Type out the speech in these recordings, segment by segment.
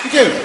Thank you.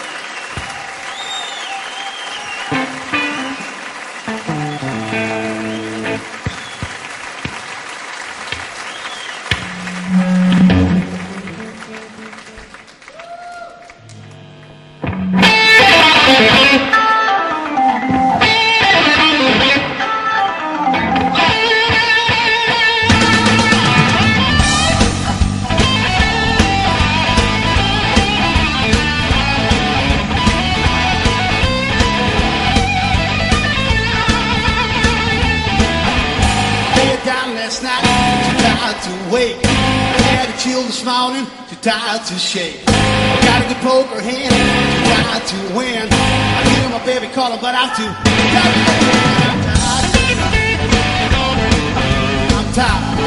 Last night, too tired to wake. Had a chill this morning, too tired to shake. Got a good poker hand, too tired to win. I hear my baby calling, but I'm too tired. I'm tired.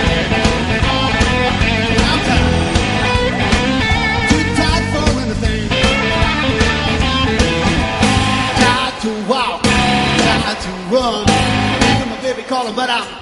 I'm tired. Too tired for anything. Tired to walk, tired to run. I hear my baby calling, but I'm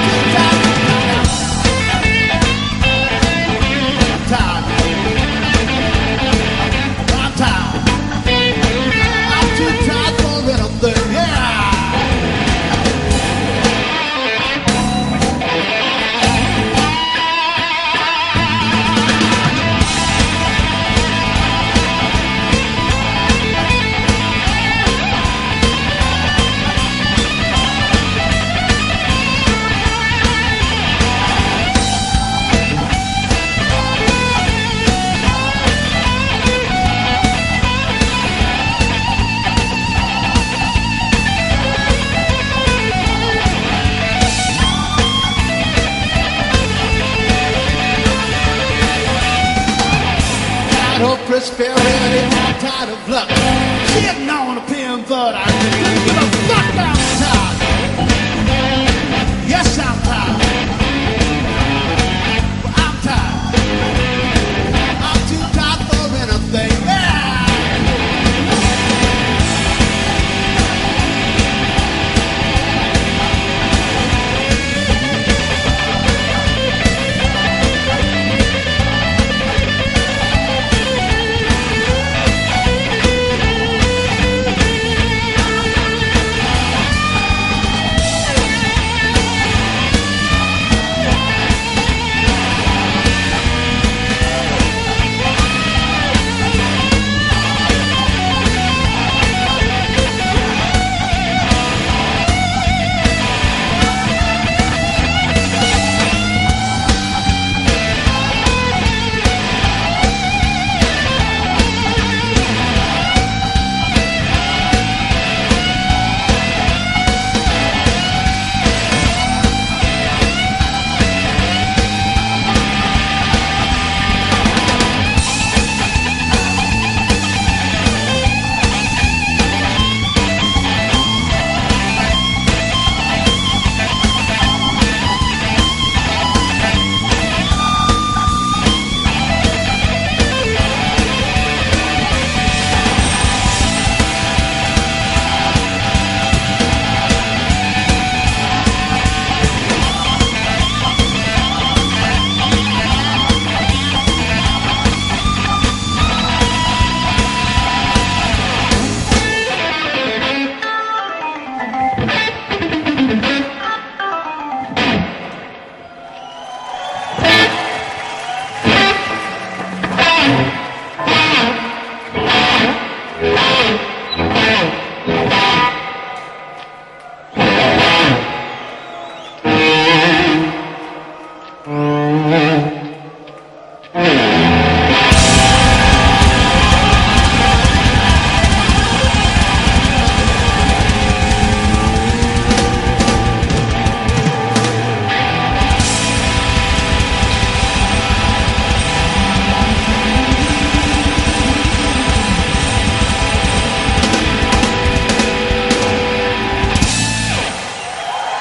hope prosperity, I'm tired of luck. Sitting on a pin, but I couldn't give a fuck now.